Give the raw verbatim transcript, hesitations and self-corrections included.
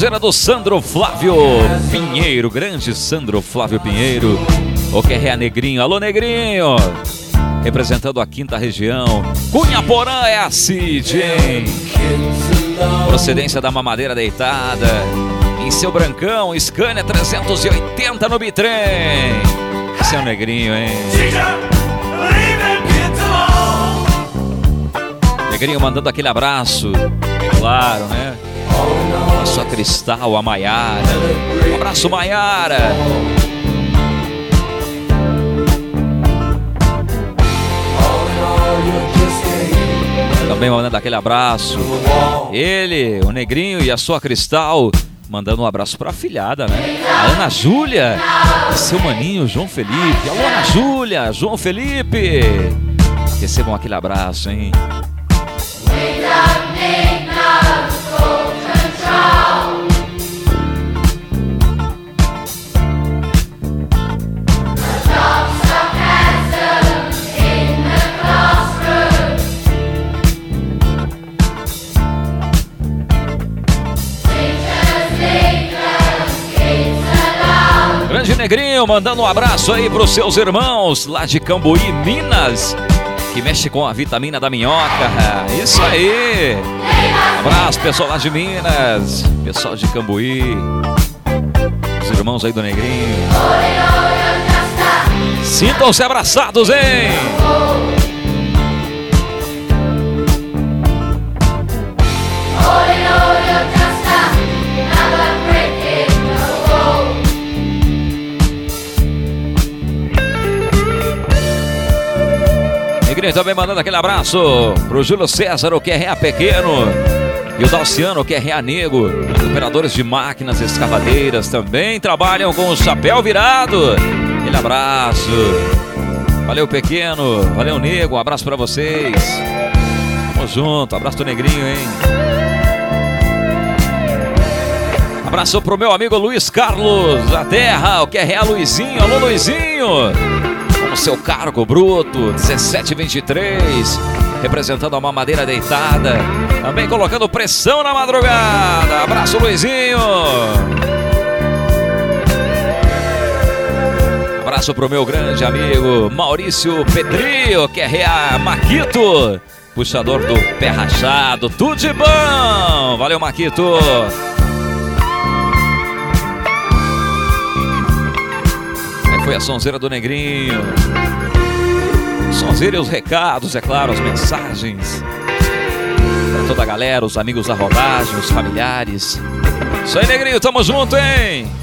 sonzeira do Sandro Flávio Pinheiro, grande Sandro Flávio Pinheiro, o que é Negrinho. Alô, Negrinho! Representando a quinta região, Cunha Porã é a Cid, hein? Procedência da mamadeira deitada, em seu brancão, Scania trezentos e oitenta no bitrem. Esse é o Negrinho, hein? Negrinho mandando aquele abraço, é claro, né? A sua Cristal, a Maiara. Um abraço, Maiara. Também mandando aquele abraço. Ele, o Negrinho e a sua Cristal, mandando um abraço pra afilhada, né? A Ana Júlia e seu maninho João Felipe. Alô, Ana Júlia, João Felipe. Recebam aquele abraço, hein? Grande Negrinho, mandando um abraço aí pros seus irmãos lá de Cambuí, Minas, que mexe com a vitamina da minhoca. Isso aí. Abraço, pessoal lá de Minas, pessoal de Cambuí, os irmãos aí do Negrinho. Sintam-se abraçados, hein? Negrinho também mandando aquele abraço pro Júlio César, o Q R A pequeno, e o Dalciano, o Q R A nego. Operadores de máquinas escavadeiras também trabalham com o chapéu virado. Aquele abraço. Valeu, pequeno. Valeu, nego. Um abraço pra vocês. Tamo junto. Abraço do Negrinho, hein? Abraço pro meu amigo Luiz Carlos da Terra, o Q R A Luizinho. Alô, Luizinho. O seu cargo bruto, dezessete vinte e três, representando a mamadeira deitada, também colocando pressão na madrugada. Abraço, Luizinho. Abraço pro meu grande amigo Maurício Pedrinho, que é a Maquito, puxador do pé rachado. Tudo de bom. Valeu, Maquito. Foi a sonzeira do Negrinho. Sonzeira e os recados, é claro, as mensagens pra toda a galera, os amigos da rodagem, os familiares. Isso aí, Negrinho, tamo junto, hein?